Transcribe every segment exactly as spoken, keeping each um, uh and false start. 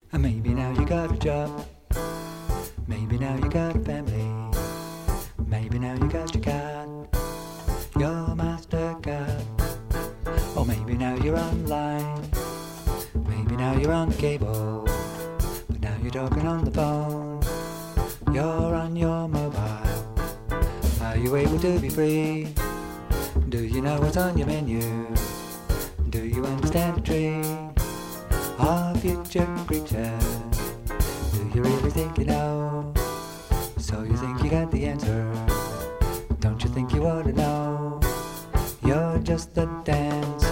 And maybe now you got a job, maybe now you got a family, maybe now you got your card, your MasterCard. Or maybe now you're online, maybe now you're on cable, but now you're talking on the phone, you're on your mobile. Are you able to be free? Do you know what's on your menu? Do you understand the tree of future creatures? Do you really think you know? So you think you got the answer? Don't you think you ought to know? You're just a dancer.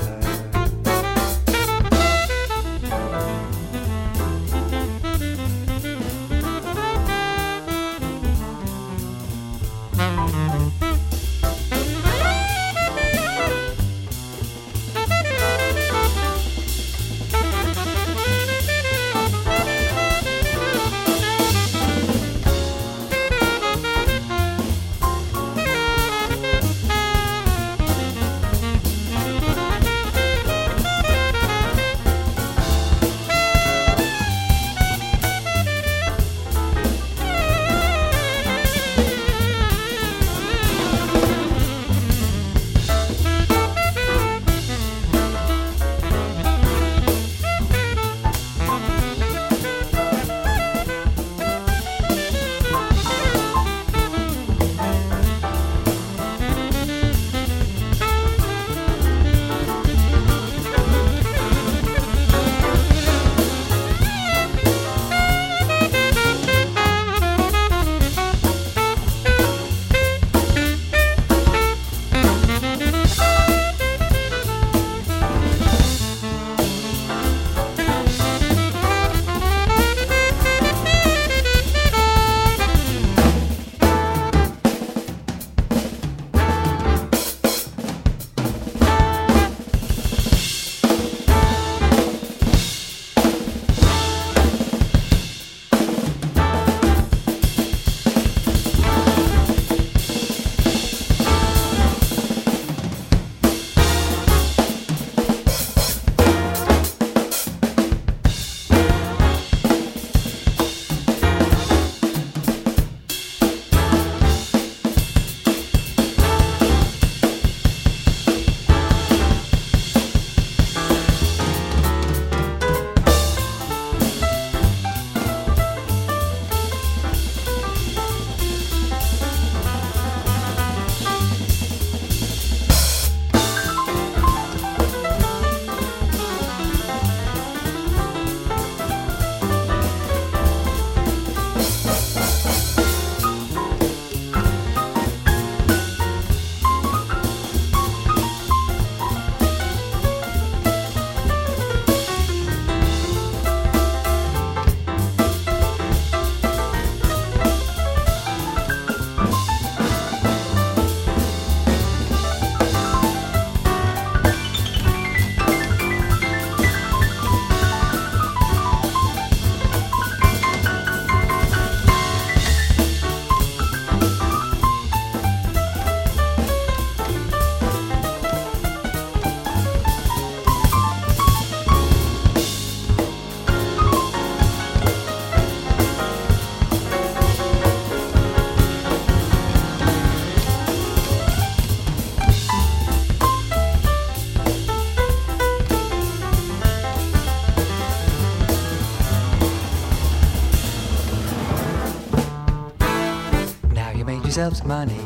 Yourself some money,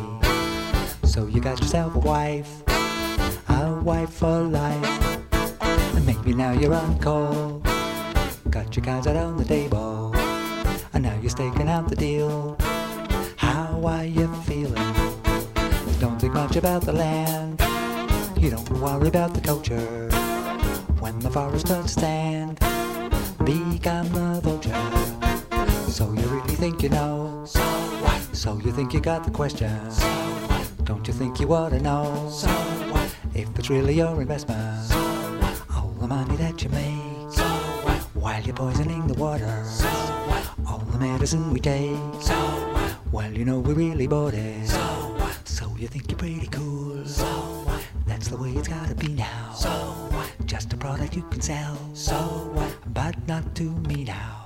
so you got yourself a wife, a wife for life. And maybe now you're on call, got your cards out on the table, and now you're staking out the deal. How are you feeling? Don't think much about the land, you don't worry about the culture. When the forest starts to stand, become a vulture. So you really think you know? So what? So you think you got the question? So what? Don't you think you ought to know? So what? If it's really your investment? So what? All the money that you make? So what? While you're poisoning the water? So what? All the medicine we take? So what? Well, you know we really bought it. So what? So you think you're pretty cool? So what? That's the way it's gotta be now. So what? Just a product you can sell. So what? But not to me now.